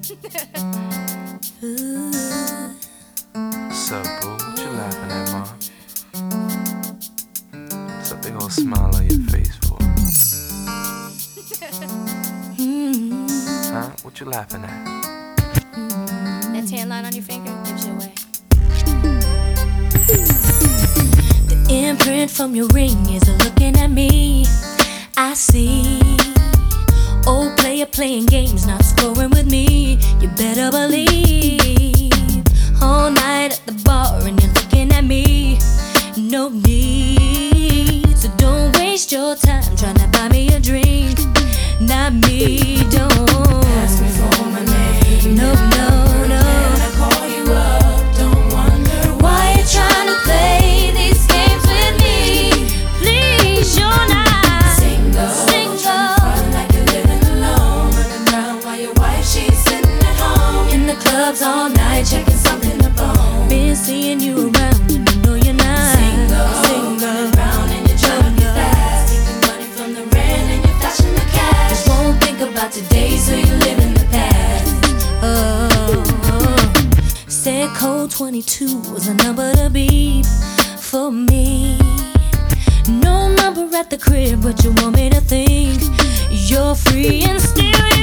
So, boo, what you laughing at, ma? What's a big old smile on your face for? Huh? What you laughing at? That tan line on your finger gives you away. The imprint from your ring is looking at me. I see. Old player playing games, not scoring with me. You better believe. All night at the bar and you're looking at me. No need, so don't waste your time trying to buy me a drink. Not me, don't ask me for my name. No, no, no. When I call you up, don't wonder why you're trying to play these games with me. Please, you're not single. Single. Run like you're living alone, running around while your wife she's sitting at home. In the clubs all night, checking something up on. Been seeing you around and you know you're not single. Single. Running around and you're trying to get fast, taking money from the rent and you're flashing the cash. Just won't think about today, so you live in the past. Said code 22 was a number to beat for me. No number at the crib, but you want me to think you're free and still